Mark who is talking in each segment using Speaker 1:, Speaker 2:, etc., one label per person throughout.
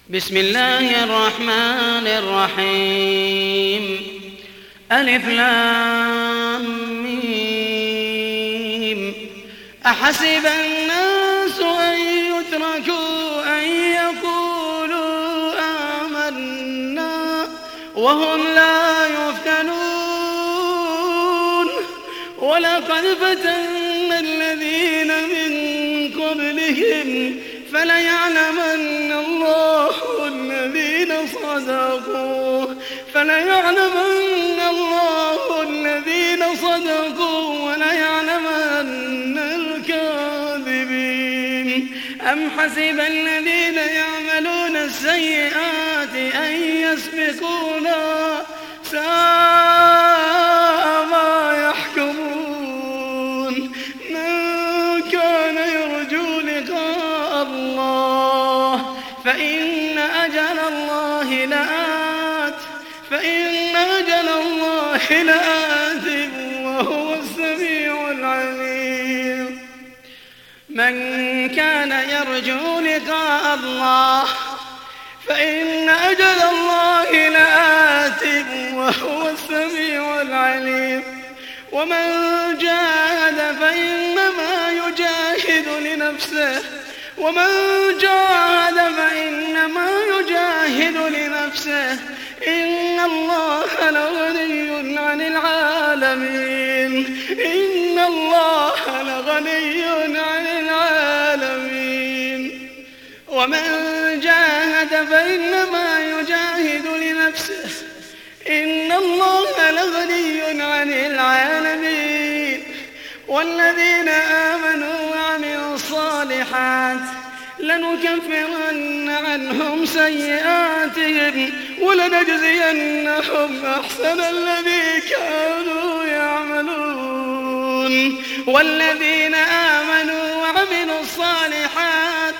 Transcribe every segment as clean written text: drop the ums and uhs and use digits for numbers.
Speaker 1: بسم الله الرحمن الرحيم. ألف لام ميم. أحسب الناس أن يتركوا أن يقولوا آمنا وهم لا يفتنون ولقد فتنا الذين من قبلهم فليعلمن الله الذين صدقوا وليعلمن الكاذبين. أم حسب الذين يعملون السيئات أن يسبقونا ساء ما يحكمون. من كان يرجو لقاء الله فإن أجل الله لآت وهو السميع العليم. من كان يرجو لقاء الله فإن أجل الله لآت وهو السميع العليم. ومن جاهد فإنما يجاهد لنفسه إن الله لغني عن العالمين. ومن جاهد فإنما يجاهد لنفسه إن الله لغني عن العالمين. والذين آمنوا وعملوا الصالحات لنكفرن عنهم سيئاتهم ولنجزينهم أحسن الذي كانوا يعملون. والذين آمنوا وعملوا الصالحات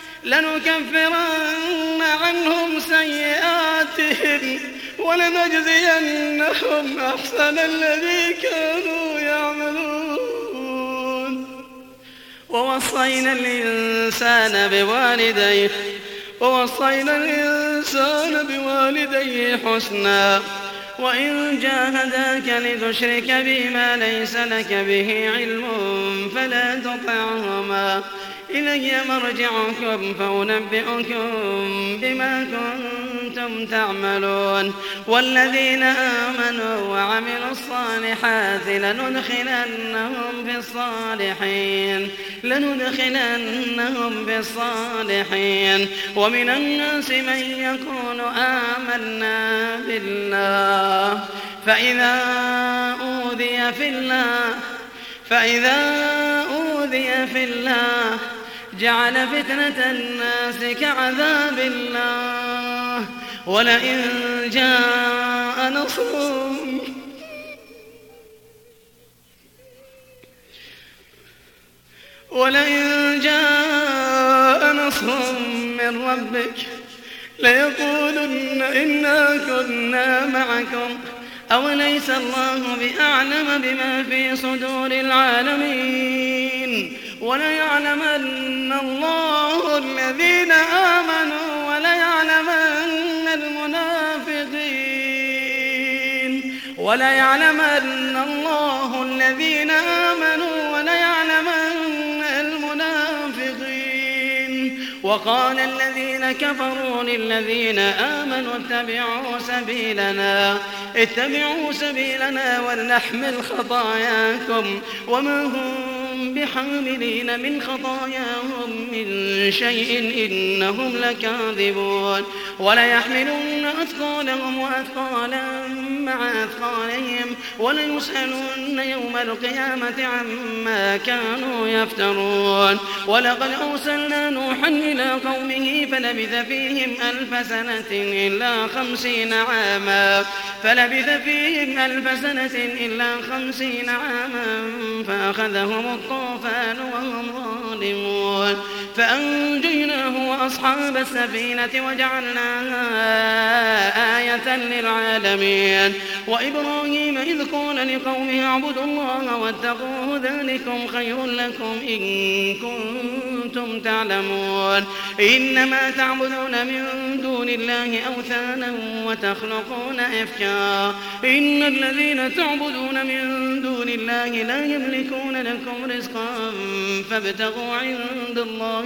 Speaker 1: لنكفرن عنهم سيئاتهم ولنجزينهم أحسن الذي كانوا يعملون. ووصينا الإنسان بوالديه حسنا وإن جاهداك لتشرك بي ما ليس لك به علم فلا تطعهما إلي مرجعكم فأنبئكم بما كنتم تعملون. والذين آمنوا وعملوا الصالحات لندخلنهم بالصالحين. ومن الناس من يقول آمنا بالله فإذا أوذي في الله جعل فتنة الناس كعذاب الله. ولئن جاء نصر من ربك ليقولن إنا كنا معكم أوليس الله بأعلم بما في صدور العالمين. وليعلمن الله الذين آمنوا وليعلمن المنافقين. وقال الذين كفروا للذين آمنوا اتبعوا سبيلنا ولنحمل خطاياكم وما هم بحاملين من خطاياهم من شيء إنهم لكاذبون. وليحملن أثقالهم وأثقالا مع أثقالهم وليسألن يوم القيامة عما كانوا يفترون. ولقد أرسلنا نوحا إلى قومه فلبث فيهم ألف سنة إلا 50 عاما فأخذهم الطوفان وهم ظالمون. فأنجيناه وأصحاب السفينة وجعلناها آية للعالمين. وإبراهيم إذ قال لقومه اعبدوا الله واتقوه ذلكم خير لكم إن كنتم تعلمون. إنما تعبدون من دون الله أوثانا وتخلقون إفكا إن الذين تعبدون من دون الله لا يملكون لكم رزقا فابتغوا عند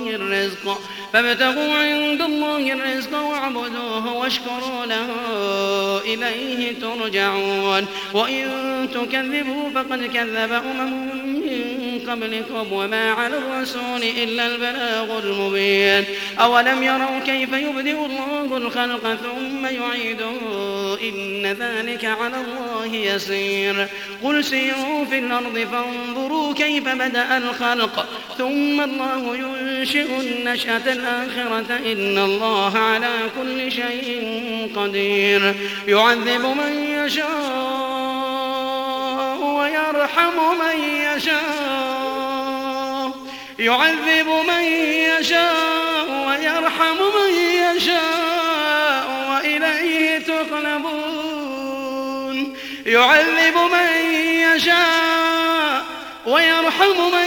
Speaker 1: الله الرزق واعبدوه واشكروا له إليه ترجعون. وإن تكذبوا فقد كذب من قبلكم وما على الرسول إلا البلاغ المبين. أولم يروا كيف يبدئ الله الخلق ثم يعيده إن ذلك على الله يسير. قل سيروا في الأرض فانظروا كيف بدأ الخلق ثم الله ينشئ النشأة الآخرة إن الله على كل شيء قدير. يعذب من يشاء ويرحم من يشاء ويرحم من يشاء وإليه تقلبون. يعذب من يشاء ويرحم من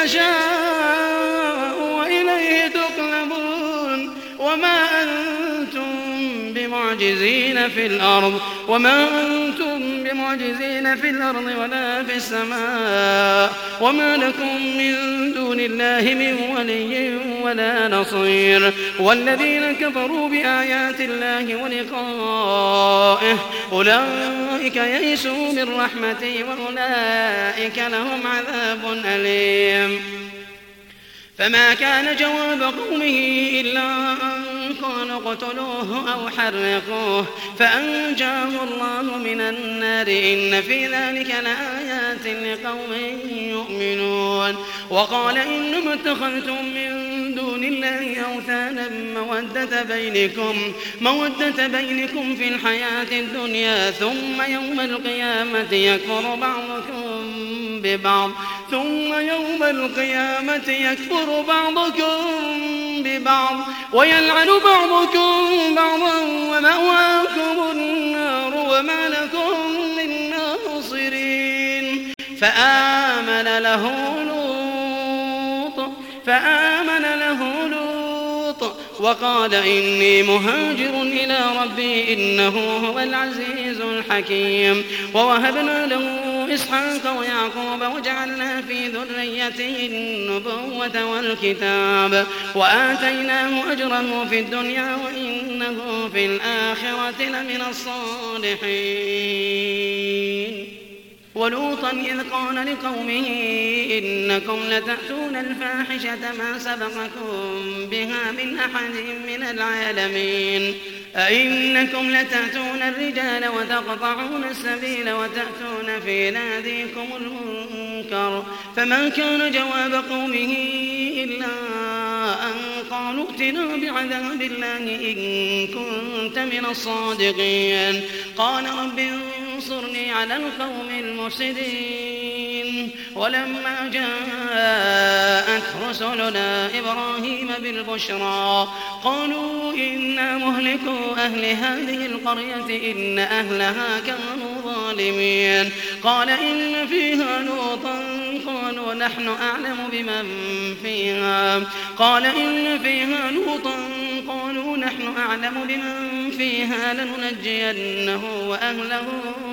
Speaker 1: يشاء وإليه تقلبون. وما أنتم بمعجزين في الأرض ولا في السماء وما لكم من دون الله من ولي ولا نصير. والذين كفروا بآيات الله ولقائه أولئك يئسوا من رحمتي وأولئك لهم عذاب أليم. فما كان جواب قومه إلا أن قالوا اقتلوه أو حرقوه فأنجاه الله من النار إن في ذلك لآيات لقوم يؤمنون. وقال إنما اتخذتم من دون الله أوثانا مودة بينكم في الحياة الدنيا ثم يوم القيامة يكفر بعضكم ببعض ويلعن بعضكم بعضا ومأواكم النار وما لكم من ناصرين. فآمن له لوط وقال إني مهاجر إلى ربي إنه هو العزيز الحكيم. ووهبنا له إسحاق ويعقوب وجعلنا في ذريته النبوة والكتاب وآتيناه أجره في الدنيا وإنه في الآخرة لمن الصالحين. ولوطا إذ قال لقومه إنكم لتأتون الفاحشة ما سبقكم بها من أحد من العالمين. أئنكم لتأتون الرجال وتقطعون السبيل وتأتون في ناديكم المنكر. فما كان جواب قومه إلا أن قالوا ائتنا بعذاب الله إن كنت من الصادقين. قال رب انصرني على القوم المفسدين. ولما جاءت رسلنا إبراهيم بالبشرى قالوا إنا مهلكو أهل هذه القرية إن أهلها كانوا ظالمين. قال إن فيها لوطا قالوا نحن أعلم بمن فيها لننجينه وأهله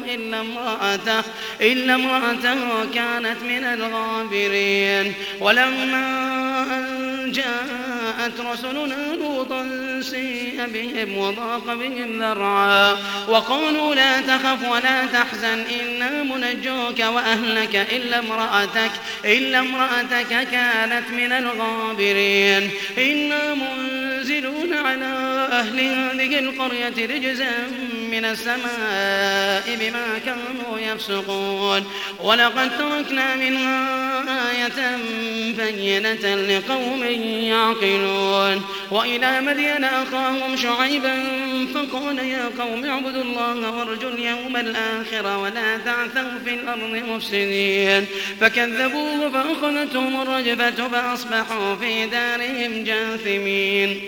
Speaker 1: إلا امرأته كانت من الغابرين. ولما أن جاءت رسلنا لوطا سيء بهم وضاق بهم ذرعا وقالوا لا تخف ولا تحزن إنا منجوك وأهلك إلا امرأتك كانت من الغابرين. إنا منزلون على أهل هذه القرية رجزا من السماء بما كانوا يفسقون ولقد تركنا منها آية بينة لقوم يعقلون وإلى مدين أخاهم شعيبا فقال يا قوم اعبدوا الله وارجوا اليوم الآخر ولا تعثوا في الأرض مفسدين فكذبوه فأخذتهم الرجفة فأصبحوا في دارهم جاثمين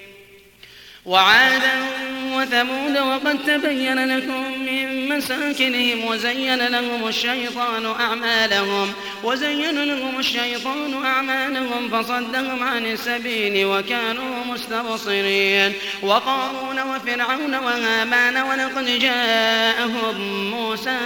Speaker 1: وعادا وثمود وقد تبين لكم من مساكنهم وزين لهم الشيطان أعمالهم فصدهم عن السبيل وكانوا مستبصرين وقارون وفرعون وهامان ولقد جاءهم موسى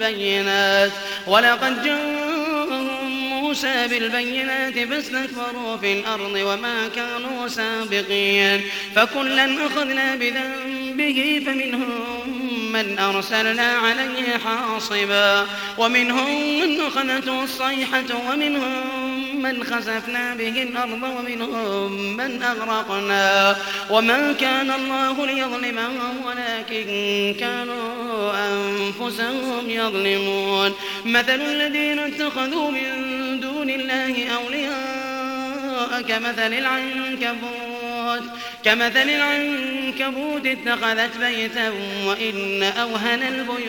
Speaker 1: بالبينات فاستكبروا في الأرض وما كانوا سابقين فكلا أخذنا بذنبه فمنهم من أرسلنا عليه حاصبا ومنهم من أخذته الصيحة ومنهم من خسفنا به الأرض ومنهم من أغرقنا وما كان الله ليظلمهم ولكن كانوا أنفسهم يظلمون مثل الذين اتخذوا من دون الله أولياء كمثل العنكبوت اتخذت بيتا وإن أوهن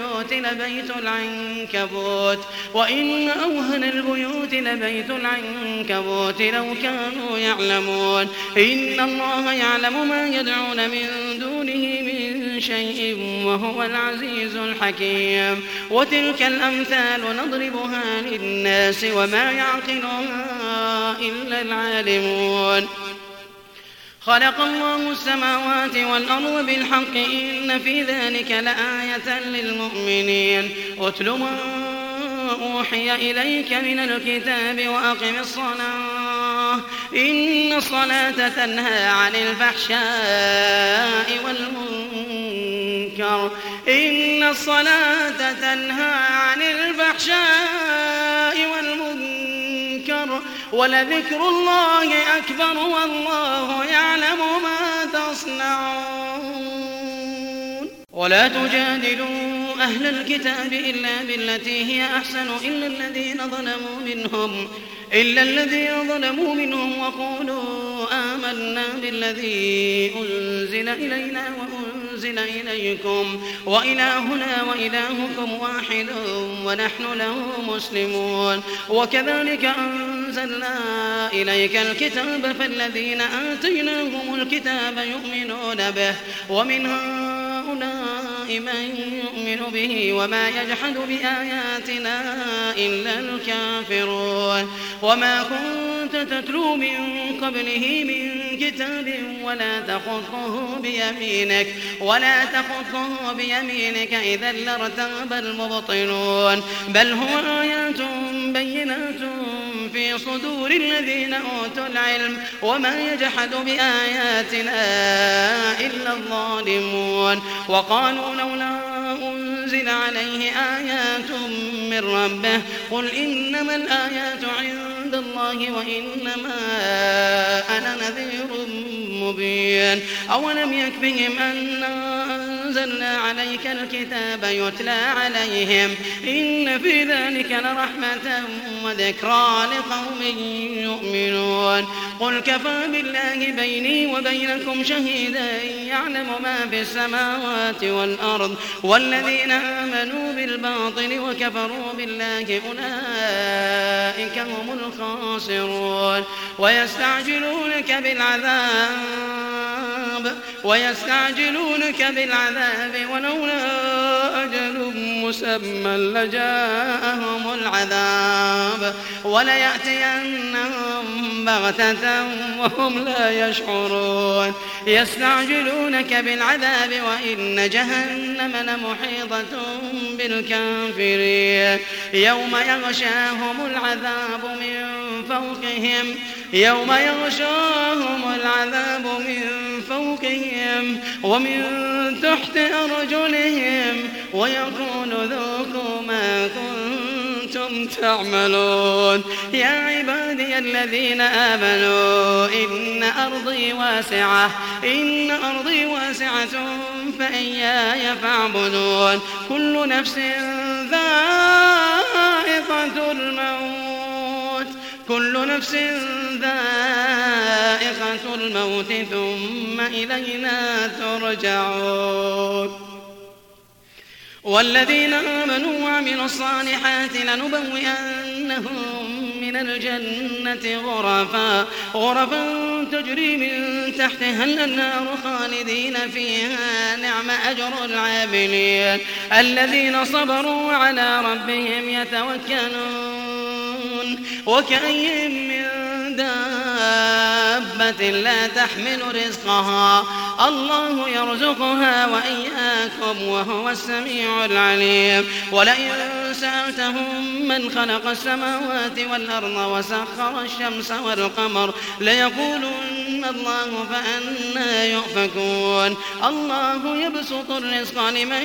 Speaker 1: البيوت لبيت العنكبوت لو كانوا يعلمون إن الله يعلم ما يدعون من دونه من شيء وهو العزيز الحكيم وتلك الأمثال نضربها للناس وما يعقلها إلا العالمون خلق الله السماوات والأرض بالحق إن في ذلك لآية للمؤمنين أتل ما أوحي إليك من الكتاب وأقم الصلاة إن الصلاة تنهى عن الفحشاء والمنكر ولذكر الله أكبر والله يعلم ما تصنعون ولا تجادلوا أهل الكتاب إلا بالتي هي أحسن إلا الذين ظلموا منهم وقولوا آمنا بالذي أنزل إلينا وأنزل إليكم وإلهنا وإلهكم واحد ونحن له مسلمون وكذلك أنزلنا إليك الكتاب فالذين آتيناهم الكتاب يؤمنون به ومن هؤلاء من يؤمن به وما يجحد بآياتنا إلا الكافرون وما كنت تتلو من قبله من كتاب ولا تخطه بيمينك إذا لارتاب المبطلون بل هو آيات بينات في صدور الذين أوتوا العلم وما يجحد بآياتنا إلا الظالمون وقالوا لولا أنزل عليه آيات من ربه قل إنما الآيات عند الله وإنما أنا نذير مبين أولم يكفهم أنا أنزلنا عليك الكتاب يتلى عليهم إن في ذلك لرحمة وذكرى لقوم يؤمنون قل كفى بالله بيني وبينكم شهيدا يعلم ما في السماوات والأرض والذين آمنوا بالباطل وكفروا بالله أولئك هم الخاسرون ويستعجلونك بالعذاب ولولا أجل مسمى لجاءهم العذاب وليأتينهم بغتة وهم لا يشعرون يستعجلونك بالعذاب وإن جهنم لمحيطة بالكافرين يوم يغشاهم العذاب من فوقهم ومن تحت أرجلهم ويقول ذوقوا ما كنتم كنتم تعملون. يا عبادي الذين آمنوا إن أرضي واسعة فإياي فاعبدون. كل نفس ذائقة الموت ثم إلينا ترجعون. والذين آمنوا وعملوا الصالحات لنبوئنهم من الجنة غرفا تجري من تحتها الأنهار خالدين فيها نعم أجر العاملين الذين صبروا على ربهم يتوكلون. وكأي من دابة لا تحمل رزقها الله يرزقها وإياكم وهو السميع العليم. ولئن سألتهم من خلق السماوات والأرض وسخر الشمس والقمر ليقولن الله فأنى يؤفكون. الله يبسط الرزق لمن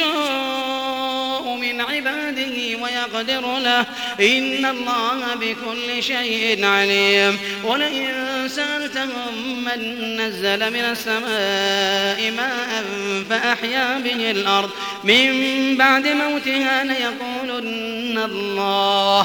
Speaker 1: يشاء من عباده ويقدر له إن الله بكل شيء عليم. ولئن سألتهم من نزل من السماء ماء فأحيا به الأرض من بعد موتها ليقولن الله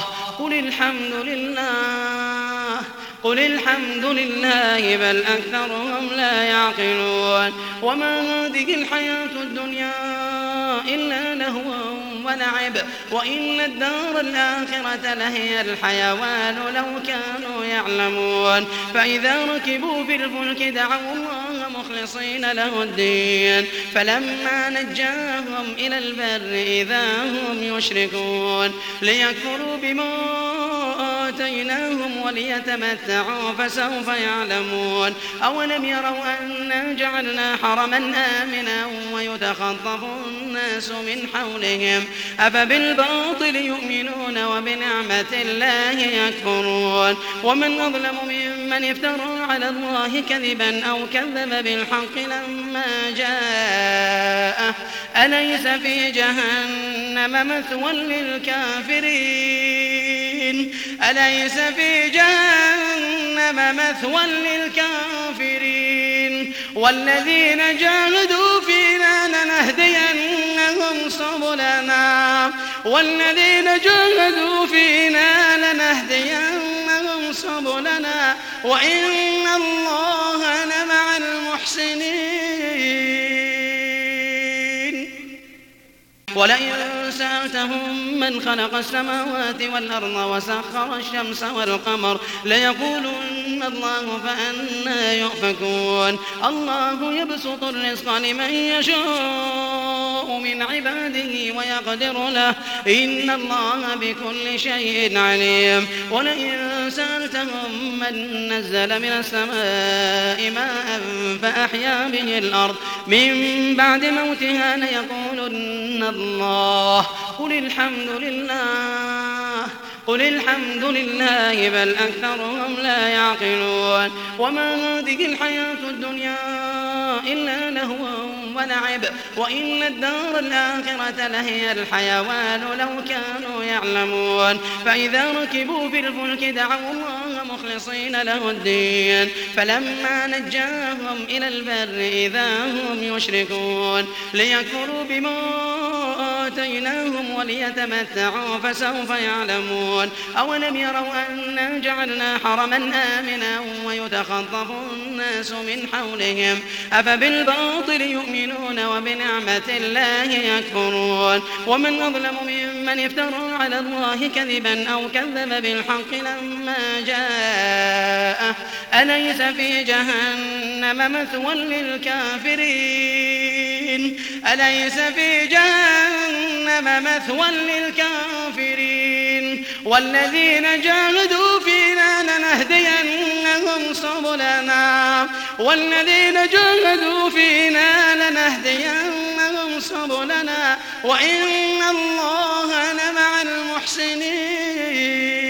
Speaker 1: قل الحمد لله بل أكثرهم لا يعقلون. وما هذه الحياة الدنيا إلا لهو ولعب وإن الدار الآخرة لهي الحيوان لو كانوا يعلمون. فإذا ركبوا في الفلك دعوا الله مخلصين له الدين فلما نجاهم إلى البر إذا هم يشركون. ليكفروا بما آتيناهم وليتمتعوا فسوف يعلمون. أولم يروا أنا جعلنا حرما آمنا ويتخطف الناس من حولهم أفبالباطل يؤمنون وبنعمة الله يكفرون. ومن أظلم ممن افترى على الله كذبا أو كذب بالحق لما جاءه أليس في جهنم مثوى للكافرين والذين جاهدوا فينا لنهدينهم سبلنا وإن الله لمع المحسنين. ولئن سألتهم من خلق السماوات والأرض وسخر الشمس والقمر ليقولن الله فأنى يؤفكون. الله يبسط الرزق لمن يشاء من عباده ويقدر له إن الله بكل شيء عليم. ولئن سألتهم من نزل من السماء ماء فأحيا به الأرض من بعد موتها ليقولن الله قل الحمد لله بل أكثرهم لا يعقلون. وما هذه الحياة الدنيا إلا لهو ولعب وإن الدار الآخرة لهي الحيوان لو كانوا يعلمون. فإذا ركبوا في الفلك دعوا الله مخلصين له الدين فلما نجاهم إلى البر إذا هم يشركون. ليكفروا بما آتيناهم وليتمتعوا فسوف يعلمون. أولم يروا أنا جعلنا حرما آمنا ويتخطف الناس من حولهم أفبالباطل يؤمنون وبنعمة الله يكفرون. ومن أظلم ممن افترى على الله كذبا أو كذب بالحق لما جاءه أليس في جهنم مثوى للكافرين والذين جاهدوا فينا لنهدينهم سبلنا وإن الله لمع المحسنين.